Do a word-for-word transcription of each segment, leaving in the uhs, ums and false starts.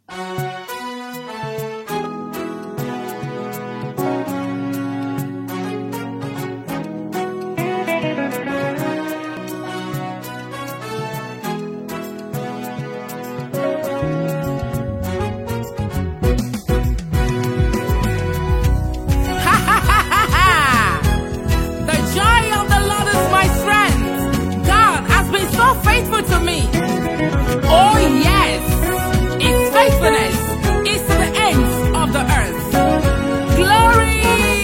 Faithful to me. Oh yes, His faithfulness is to the ends of the earth. Glory.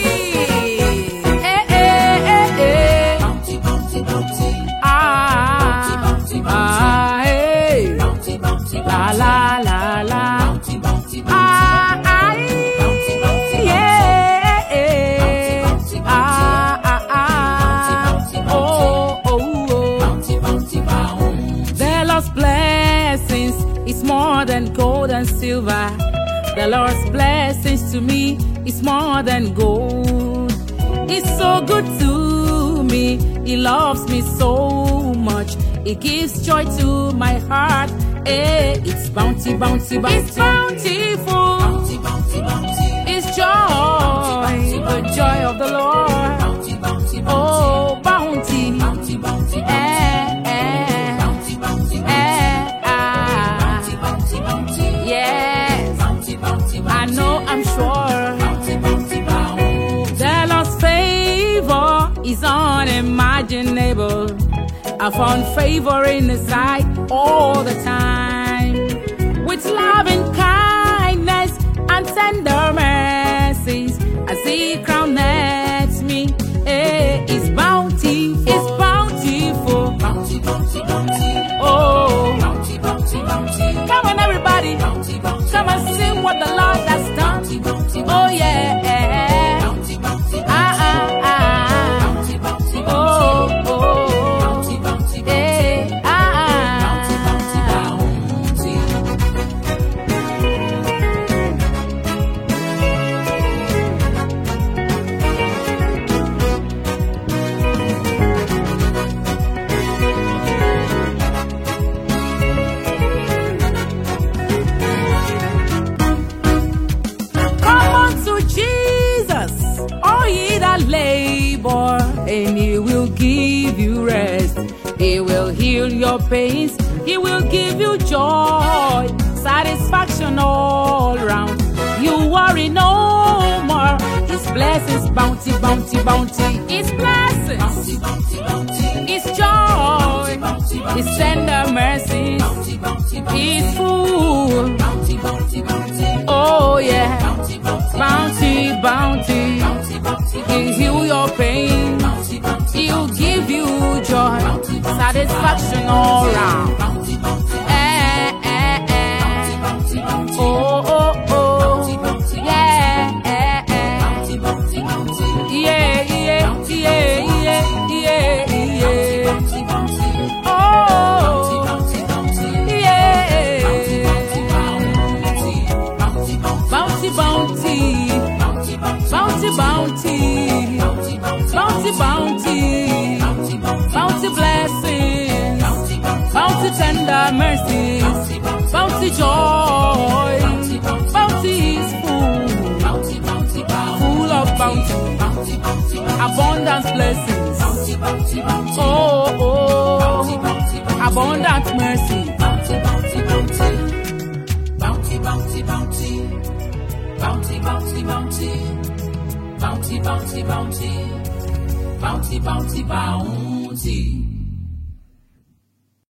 Eh, eh, eh, eh. Bounty, bounty, bounty. Ah, bounty, bounty, bounty. ah, hey. Bounty, bounty, La bounty. la la la. Bounty, bounty, bounty. Ah, ah, Bounty, bounty, yeah, eh. bounty, bounty, bounty. Ah, ah, ah. Bounty, bounty, bounty. Oh, oh, oh. Bounty, bounty, bounty. The Lord's blessings is more than gold and silver. The Lord's blessings to me is more than gold. It's so good to me. He loves me so much. It gives joy to my heart. Eh, it's bounty, bounty, bounty. It's bountiful. Bounty, bounty, bounty. It's joy, the joy of the Lord. Bounty, bounty, bounty. Oh, bounty. Bounty, bounty, bounty. Eh, eh. Bounty, bounty, bounty. Eh, ah. Bounty, bounty, bounty. Yes, Bounty, bounty, bounty. I know, I'm sure. Bounty, bounty, bounty. The Lord's favor is unimaginable. I found favor in His sight all the time. With loving kindness and tender mercies, as He crowneth me, eh, His bounty is bountiful. Bounty, bounty, bounty. Oh, Bounty, bounty, bounty. come on, everybody, Bounty, bounty, come and see what the Lord has done. bounty, bounty, Oh yeah, bounty, bounty, ah ah ah, bounty, bounty, bounty. oh oh, Bounty, bounty, bounty. eh ah Bounty, bounty, bounty. Come on to Jesus, all ye that labor, and He will give you rest. He will heal your pains. He will give you joy, satisfaction all round. You worry no more. His blessings, bounty, bounty, bounty. His blessings, Bounty, bounty, bounty. His joy, Bounty, bounty, His tender mercies, bounty, bounty, bounty. His full. Bounty, bounty, bounty. Oh yeah, Bounty, bounty, bounty, bounty. bounty, bounty, He'll heal your pain. bounty, bounty, He'll give you joy, satisfaction all round. bounty, bounty, Eh, eh, eh. bounty, bounty. Oh, oh, Bounty, oh. bounty, Yeah, eh, eh. bounty, bounty, bounty. Yeah, yeah, yeah, yeah, yeah, yeah. Bounty, bounty, Oh, bounty, bounty. yeah. Bounty, bounty, bounty. Bounty, Bounty, bounty, bounty. bounty, bounty. Bounty, bounty. Bounty, bounty, Bounty, bounty. bounty, bounty. Bounty blessings. Bounty, bounty, Bounty tender mercies. bounty, bounty. Bounty joy. Bounty, bounty. Bounty is full. Bounty, bounty, bounty. Full of bounty. Bounty, bounty, bounty. Abundant blessings. Bounty, bounty, bounty. Oh, Bounty, oh. bounty, bounty. Abundant mercy. Bounty, bounty, bounty. Bounty, bounty, bounty. Bounty, bounty, bounty. Bounty, bounty, bounty. Bounty, bounty, bounty.